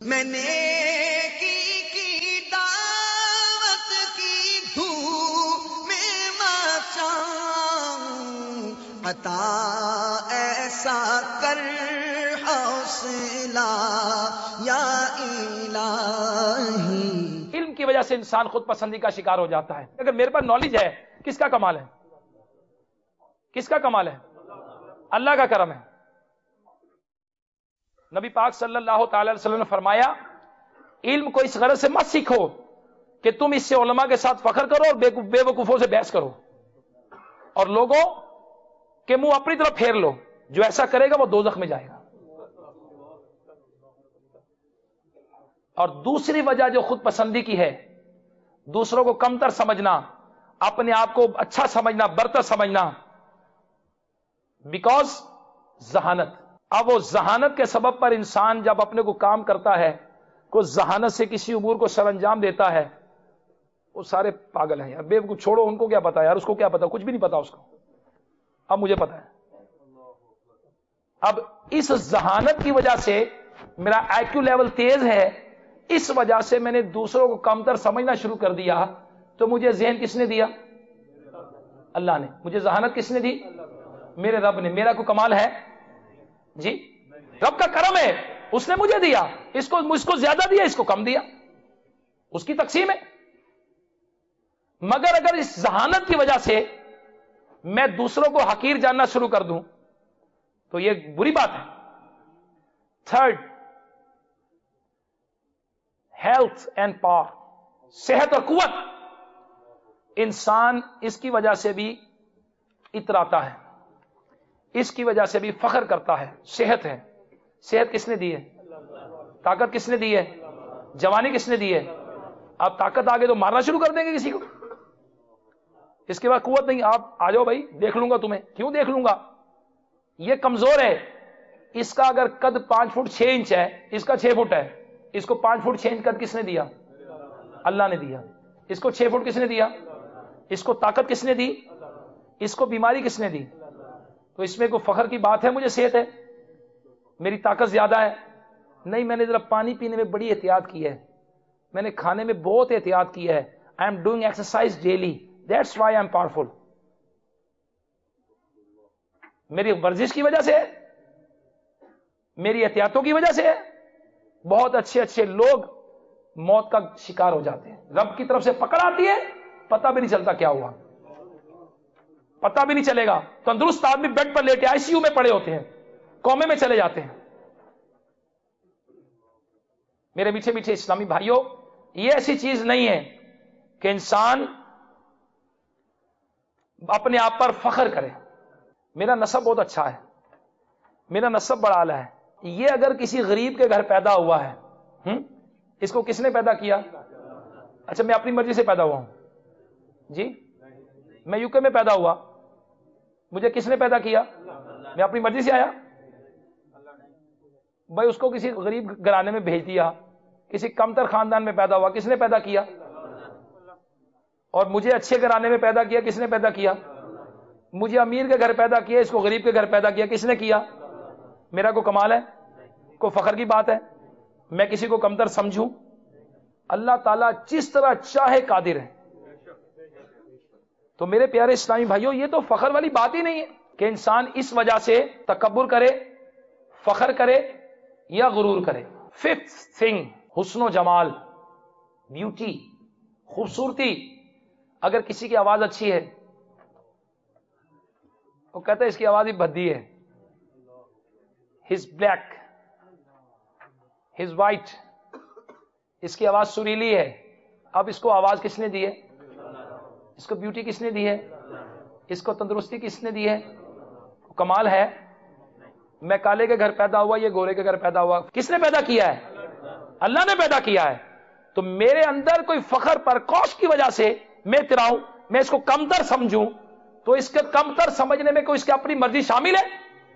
میں نیکی کی دعوت کی دھوم میں مچاؤں، عطا ایسا کر حوصلہ یا الہی۔ علم کی وجہ سے انسان خود پسندی کا شکار ہو جاتا ہے۔ اگر میرے پاس نالج ہے، کس کا کمال ہے؟ کس کا کمال ہے؟ اللہ کا کرم ہے۔ نبی پاک صلی اللہ تعالی علیہ وسلم نے فرمایا، علم کو اس غرض سے مت سیکھو کہ تم اس سے علماء کے ساتھ فخر کرو اور بے وقوفوں سے بحث کرو اور لوگوں کے منہ اپنی طرف پھیر لو۔ جو ایسا کرے گا وہ دوزخ میں جائے گا۔ اور دوسری وجہ جو خود پسندی کی ہے، دوسروں کو کمتر سمجھنا، اپنے آپ کو اچھا سمجھنا، برتر سمجھنا، بیکاز ذہانت۔ اب وہ ذہانت کے سبب پر انسان جب اپنے کو کام کرتا ہے، کو ذہانت سے کسی امور کو سر انجام دیتا ہے، وہ سارے پاگل ہیں یار، بے وقوف چھوڑو، ان کو کیا پتا یار، اس کو کیا پتا، کچھ بھی نہیں پتا اس کو، اب مجھے پتا ہے۔ اب اس ذہانت کی وجہ سے میرا آئی کیو لیول تیز ہے، اس وجہ سے میں نے دوسروں کو کمتر سمجھنا شروع کر دیا، تو مجھے ذہن کس نے دیا؟ اللہ نے۔ مجھے ذہانت کس نے دی؟ میرے رب نے۔ میرا کوئی کمال ہے؟ جی، رب کا کرم ہے، اس نے مجھے دیا، اس کو زیادہ دیا، اس کو کم دیا، اس کی تقسیم ہے۔ مگر اگر اس ذہانت کی وجہ سے میں دوسروں کو حقیر جاننا شروع کر دوں تو یہ بری بات ہے۔ تھرڈ، ہیلتھ اینڈ پاور، صحت اور قوت۔ انسان اس کی وجہ سے بھی اتراتا ہے، اس کی وجہ سے بھی فخر کرتا ہے۔ صحت ہے، صحت کس نے دی ہے؟ طاقت کس نے دی ہے؟ جوانی کس نے دی ہے؟ آپ طاقت آگے تو مارنا شروع کر دیں گے کسی کو، اس کے بعد قوت نہیں، آپ آ جاؤ بھائی دیکھ لوں گا تمہیں۔ کیوں دیکھ لوں گا؟ یہ کمزور ہے، اس کا اگر قد 5 فٹ 6 انچ ہے، اس کا 6 فٹ ہے، اس کو 5 فٹ 6 انچ قد کس نے دیا؟ اللہ نے دیا۔ اس کو 6 فٹ کس نے دیا؟ اس کو طاقت کس نے دی؟ اس کو بیماری کس نے دی؟ تو اس میں کوئی فخر کی بات ہے؟ مجھے صحت ہے، میری طاقت زیادہ ہے؟ نہیں، میں نے ذرا پانی پینے میں بڑی احتیاط کی ہے، میں نے کھانے میں بہت احتیاط کی ہے، I am doing exercise daily, that's why I am powerful. میری ورزش کی وجہ سے ہے، میری احتیاطوں کی وجہ سے ہے۔ بہت اچھے اچھے لوگ موت کا شکار ہو جاتے ہیں، رب کی طرف سے پکڑ آتی ہے، پتہ بھی نہیں چلتا کیا ہوا، پتہ بھی نہیں چلے گا۔ تندرست آدمی بیڈ پر لیٹے آئی سی یو میں پڑے ہوتے ہیں، کومے میں چلے جاتے ہیں۔ میرے میٹھے میٹھے اسلامی بھائیوں، یہ ایسی چیز نہیں ہے کہ انسان اپنے آپ پر فخر کرے۔ میرا نسب بہت اچھا ہے، میرا نسب بڑا اعلیٰ ہے۔ یہ اگر کسی غریب کے گھر پیدا ہوا ہے، اس کو کس نے پیدا کیا؟ اچھا، میں اپنی مرضی سے پیدا ہوا ہوں؟ جی، میں یو کے میں پیدا ہوا، مجھے کس نے پیدا کیا؟ میں اپنی مرضی سے آیا؟ بھائی اس کو کسی غریب گھرانے میں بھیج دیا، کسی کمتر خاندان میں پیدا ہوا، کس نے پیدا کیا؟ اور مجھے اچھے گھرانے میں پیدا کیا، کس نے پیدا کیا؟ مجھے امیر کے گھر پیدا کیا، اس کو غریب کے گھر پیدا کیا، کس نے کیا؟ میرا کوئی کمال ہے؟ کوئی فخر کی بات ہے؟ میں کسی کو کمتر سمجھوں؟ اللہ تعالیٰ جس طرح چاہے قادر ہے۔ تو میرے پیارے اسلامی بھائیوں، یہ تو فخر والی بات ہی نہیں ہے کہ انسان اس وجہ سے تکبر کرے، فخر کرے یا غرور کرے۔ ففتھ تھنگ، حسن و جمال، بیوٹی، خوبصورتی۔ اگر کسی کی آواز اچھی ہے، وہ کہتا ہے اس کی آواز ہی بھدی ہے، ہز بلیک، ہز وائٹ، اس کی آواز سریلی ہے۔ اب اس کو آواز کس نے دی ہے؟ اس کو بیوٹی کس نے دی ہے؟ اس کو تندرستی کس نے دی ہے؟ کمال ہے؟ میں کالے کے گھر پیدا ہوا، یہ گورے کے گھر پیدا ہوا، کس نے پیدا کیا ہے؟ اللہ نے پیدا کیا ہے۔ تو میرے اندر کوئی فخر پر کوش کی وجہ سے میں اتراؤں، میں اس کو کمتر سمجھوں، تو اس کے کمتر سمجھنے میں کوئی اس کی اپنی مرضی شامل ہے؟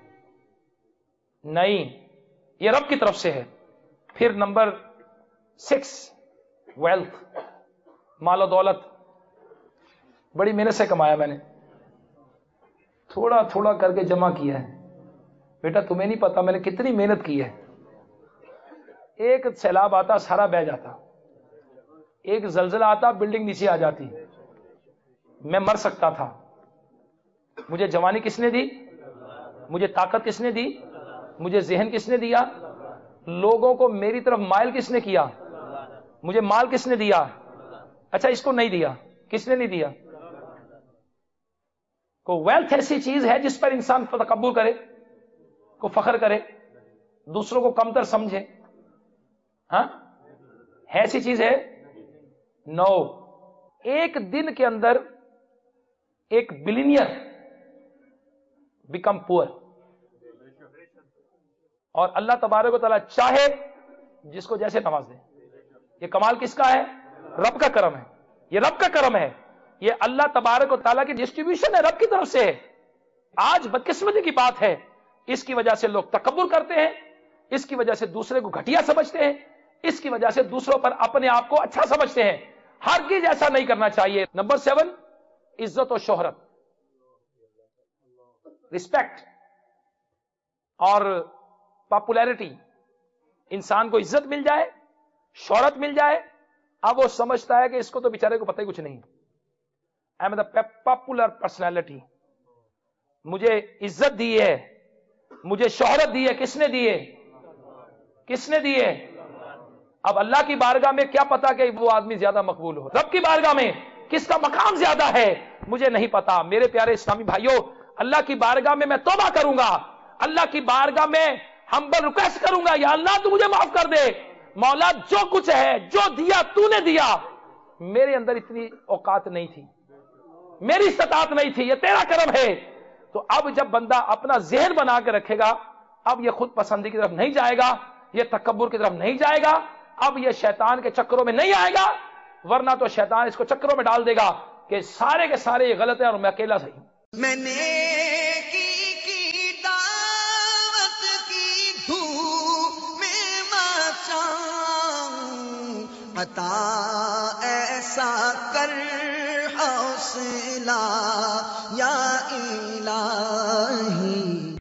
نہیں، یہ رب کی طرف سے ہے۔ پھر نمبر 6، ویلتھ، مال و دولت۔ بڑی محنت سے کمایا میں نے، تھوڑا تھوڑا کر کے جمع کیا ہے۔ بیٹا تمہیں نہیں پتا میں نے کتنی محنت کی ہے، ایک سیلاب آتا سارا بہ جاتا، ایک زلزلہ آتا بلڈنگ نیچے آ جاتی، میں مر سکتا تھا۔ مجھے جوانی کس نے دی؟ مجھے طاقت کس نے دی؟ مجھے ذہن کس نے دیا؟ لوگوں کو میری طرف مائل کس نے کیا؟ مجھے مال کس نے دیا؟ اچھا اس کو نہیں دیا، کس نے نہیں دیا؟ کو ویلتھ ایسی چیز ہے جس پر انسان تکبر کرے، کو فخر کرے، دوسروں کو کمتر سمجھے؟ ہاں ایسی چیز ہے؟ نو۔ ایک دن کے اندر ایک بلینئر بیکم پور، اور اللہ تبارک و تعالیٰ چاہے جس کو جیسے نواز دے۔ یہ کمال کس کا ہے؟ رب کا کرم ہے، یہ رب کا کرم ہے، یہ اللہ تبارک و تعالیٰ کی ڈسٹریبیوشن ہے، رب کی طرف سے ہے۔ آج بدقسمتی کی بات ہے، اس کی وجہ سے لوگ تکبر کرتے ہیں، اس کی وجہ سے دوسرے کو گھٹیا سمجھتے ہیں، اس کی وجہ سے دوسروں پر اپنے آپ کو اچھا سمجھتے ہیں۔ ہرگز ایسا نہیں کرنا چاہیے۔ نمبر 7، عزت و شہرت، رسپیکٹ اور پاپولیرٹی۔ انسان کو عزت مل جائے، شہرت مل جائے، اب وہ سمجھتا ہے کہ اس کو تو بیچارے کو پتہ ہی کچھ نہیں، I am the popular personality. مجھے عزت دی ہے، مجھے شہرت دی ہے، کس نے دی ہے؟ کس نے دی ہے؟ اب اللہ کی بارگاہ میں کیا پتا کہ وہ آدمی زیادہ مقبول ہو، رب کی بارگاہ میں کس کا مقام زیادہ ہے مجھے نہیں پتا۔ میرے پیارے اسلامی بھائیوں، اللہ کی بارگاہ میں توبہ کروں گا، اللہ کی بارگاہ میں ہمبل ریکویسٹ کروں گا، یا اللہ تو مجھے معاف کر دے، مولا جو کچھ ہے جو دیا تو نے دیا، میرے اندر اتنی اوقات نہیں تھی، میری استطاعت نہیں تھی، یہ تیرا کرم ہے۔ تو اب جب بندہ اپنا ذہن بنا کے رکھے گا، اب یہ خود پسندی کی طرف نہیں جائے گا، یہ تکبر کی طرف نہیں جائے گا، اب یہ شیطان کے چکروں میں نہیں آئے گا، ورنہ تو شیطان اس کو چکروں میں ڈال دے گا کہ سارے کے سارے یہ غلط ہیں اور میں اکیلا صحیح ہوں۔ میں نے کی دعوت کی دھوم میں مچاؤں، عطا ایسا کر حوصلہ یا الہی۔